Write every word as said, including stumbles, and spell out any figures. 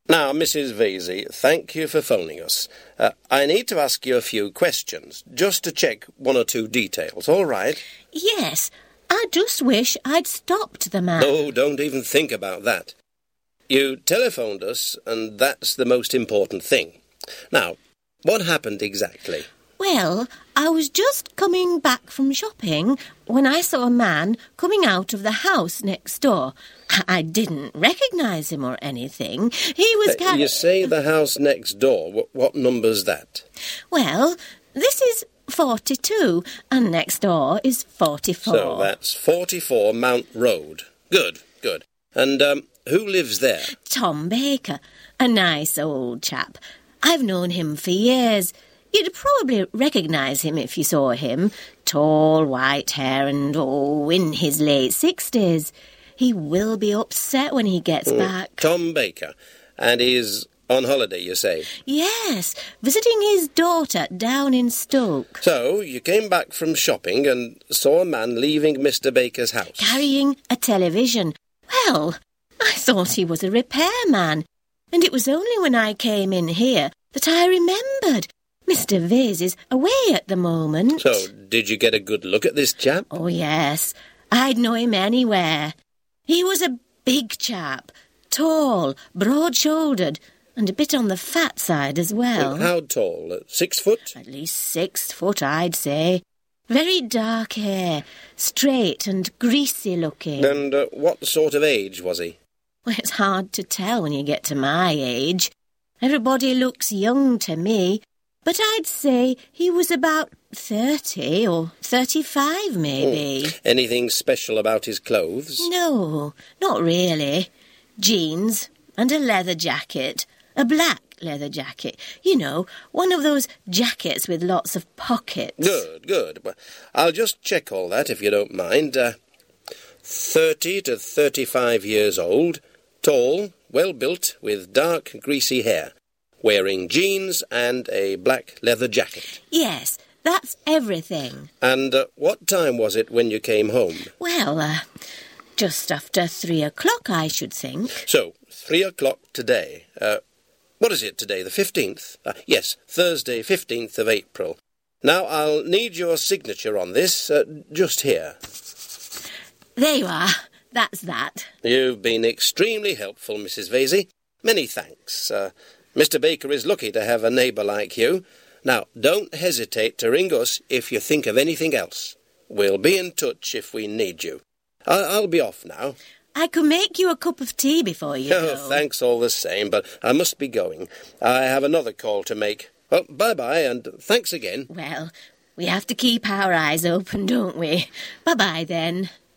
Now, Missus Vesey, thank you for phoning us. Uh, I need to ask you a few questions, just to check one or two details, all right? Yes, I just wish I'd stopped the man. Oh, don't even think about that. You telephoned us, and that's the most important thing. Now, what happened exactly? Well, I was just coming back from shopping when I saw a man coming out of the house next door. I didn't recognise him or anything. He was... Uh, you say the house next door. What, what number's that? Well, this is forty-two, and next door is forty-four. So that's forty-four Mount Road. Good, good. And um, who lives there? Tom Baker, a nice old chap. I've known him for years. You'd probably recognise him if you saw him. Tall, white hair and, oh, in his late sixties. He will be upset when he gets mm, back. Tom Baker. And he's on holiday, you say? Yes, visiting his daughter down in Stoke. So, you came back from shopping and saw a man leaving Mister Baker's house? Carrying a television. Well, I thought he was a repairman. And it was only when I came in here that I remembered. Mister Vesey's away at the moment. So, did you get a good look at this chap? Oh, yes. I'd know him anywhere. He was a big chap, tall, broad-shouldered, and a bit on the fat side as well. And how tall? Uh, six foot? At least six foot, I'd say. Very dark hair, straight and greasy-looking. And uh, what sort of age was he? Well, it's hard to tell when you get to my age. Everybody looks young to me. But I'd say he was about thirty or thirty-five, maybe. Mm. Anything special about his clothes? No, not really. Jeans and a leather jacket, a black leather jacket. You know, one of those jackets with lots of pockets. Good, good. Well, I'll just check all that, if you don't mind. Uh, thirty to thirty-five years old, tall, well-built, with dark, greasy hair. Wearing jeans and a black leather jacket. Yes, that's everything. And uh, what time was it when you came home? Well, uh, just after three o'clock, I should think. So, three o'clock today. Uh, what is it today, the fifteenth? Uh, yes, Thursday, fifteenth of April. Now, I'll need your signature on this, uh, just here. There you are. That's that. You've been extremely helpful, Missus Vesey. Many thanks. Uh, Mister Baker is lucky to have a neighbour like you. Now, don't hesitate to ring us if you think of anything else. We'll be in touch if we need you. I'll, I'll be off now. I could make you a cup of tea before you oh, go. Thanks all the same, but I must be going. I have another call to make. Well, bye-bye, and thanks again. Well, we have to keep our eyes open, don't we? Bye-bye, then.